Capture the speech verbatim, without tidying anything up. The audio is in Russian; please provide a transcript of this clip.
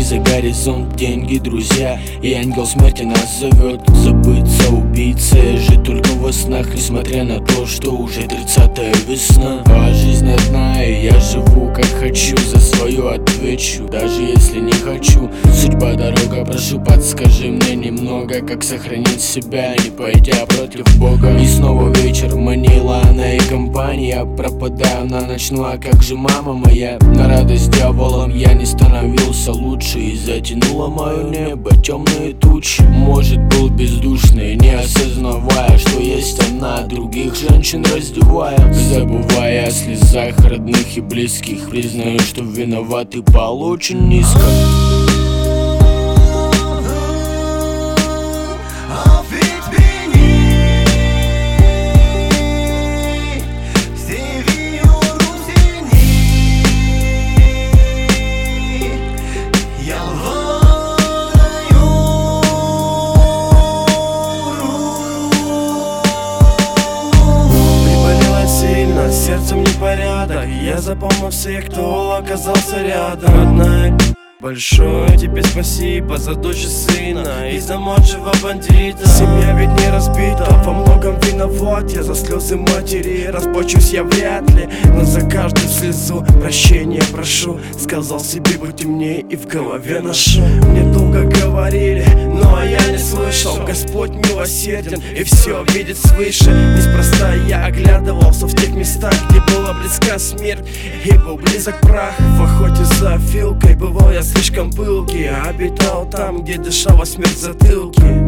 за горизонт, деньги, друзья. И ангел смерти нас зовет забыться убийцей, жить только во снах, несмотря на то, что уже тридцатая весна. А жизнь одна, и я живу как хочу, за свою отвечу, даже если не хочу. Судьба, дорога, прошу, подскажи мне немного, как сохранить себя, не пойдя против Бога. И снова вечер, Манилана и компания. Пропадаю на ночную, а как же мама моя? На радость дьяволом я не становился лучше, и затянуло мое небо темные тучи. Может, был бездушный, не осознавая, что есть она, других женщин раздевая, забывая о слезах родных и близких. Признаю, что виноват и пал очень низко. Сердцем непорядок, я запомнил всех, кто оказался рядом. Родная, большое тебе спасибо за дочь и сына и за младшего бандита. Семья ведь не разбита, во многом виноват я за слезы матери. Расплачусь я вряд ли, но за каждую слезу прощения прошу. Сказал себе быть умнее и в голове ношу. Мне долго говорили, но я не слышал. Господь милосерден и все видит свыше. Неспроста я оглядывался в тех местах, где была близка смерть и был близок прах. В охоте за филкой бывал я слишком пылкий, обитал там, где дышала смерть в затылке.